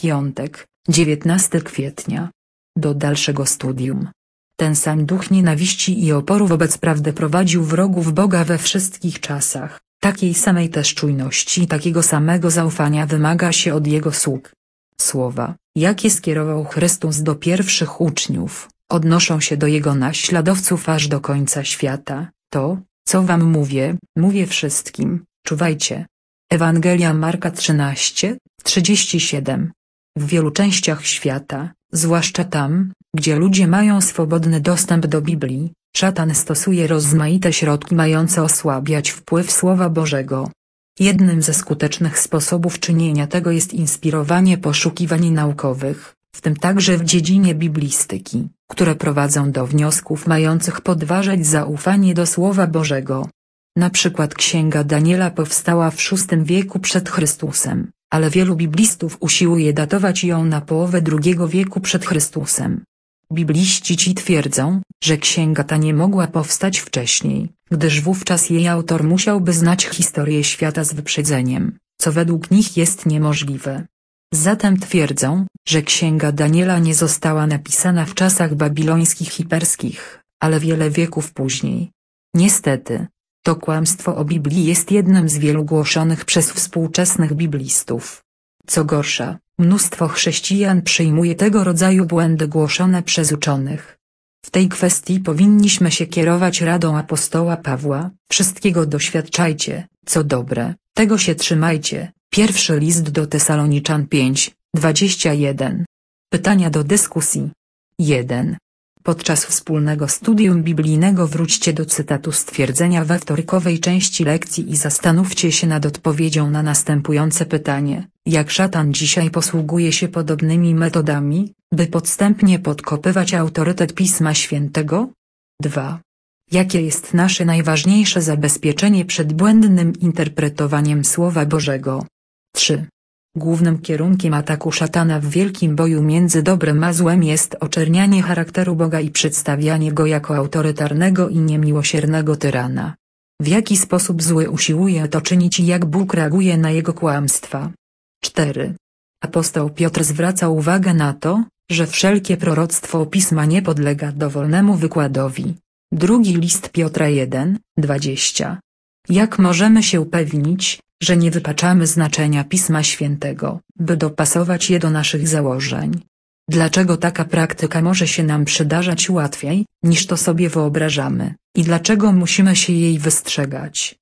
Piątek, 19 kwietnia. Do dalszego studium. Ten sam duch nienawiści i oporu wobec prawdy prowadził wrogów Boga we wszystkich czasach, takiej samej też czujności i takiego samego zaufania wymaga się od Jego sług. Słowa, jakie skierował Chrystus do pierwszych uczniów, odnoszą się do Jego naśladowców aż do końca świata. To, co wam mówię, mówię wszystkim, czuwajcie. Ewangelia Marka 13:37. W wielu częściach świata, zwłaszcza tam, gdzie ludzie mają swobodny dostęp do Biblii, szatan stosuje rozmaite środki mające osłabiać wpływ Słowa Bożego. Jednym ze skutecznych sposobów czynienia tego jest inspirowanie poszukiwań naukowych, w tym także w dziedzinie biblistyki, które prowadzą do wniosków mających podważać zaufanie do Słowa Bożego. Na przykład Księga Daniela powstała w VI wieku przed Chrystusem, ale wielu biblistów usiłuje datować ją na połowę II wieku przed Chrystusem. Bibliści ci twierdzą, że księga ta nie mogła powstać wcześniej, gdyż wówczas jej autor musiałby znać historię świata z wyprzedzeniem, co według nich jest niemożliwe. Zatem twierdzą, że Księga Daniela nie została napisana w czasach babilońskich i perskich, ale wiele wieków później. Niestety, to kłamstwo o Biblii jest jednym z wielu głoszonych przez współczesnych biblistów. Co gorsza, mnóstwo chrześcijan przyjmuje tego rodzaju błędy głoszone przez uczonych. W tej kwestii powinniśmy się kierować radą apostoła Pawła: wszystkiego doświadczajcie, co dobre, tego się trzymajcie. Pierwszy list do Tesaloniczan 5:21. Pytania do dyskusji. 1. Podczas wspólnego studium biblijnego wróćcie do cytatu stwierdzenia we wtorkowej części lekcji i zastanówcie się nad odpowiedzią na następujące pytanie: jak szatan dzisiaj posługuje się podobnymi metodami, by podstępnie podkopywać autorytet Pisma Świętego? 2. Jakie jest nasze najważniejsze zabezpieczenie przed błędnym interpretowaniem Słowa Bożego? 3. Głównym kierunkiem ataku szatana w wielkim boju między dobrem a złem jest oczernianie charakteru Boga i przedstawianie go jako autorytarnego i niemiłosiernego tyrana. W jaki sposób zły usiłuje to czynić i jak Bóg reaguje na jego kłamstwa? 4. Apostoł Piotr zwraca uwagę na to, że wszelkie proroctwo Pisma nie podlega dowolnemu wykładowi. Drugi list Piotra 1:20. Jak możemy się upewnić, że nie wypaczamy znaczenia Pisma Świętego, by dopasować je do naszych założeń? Dlaczego taka praktyka może się nam przydarzać łatwiej, niż to sobie wyobrażamy, i dlaczego musimy się jej wystrzegać?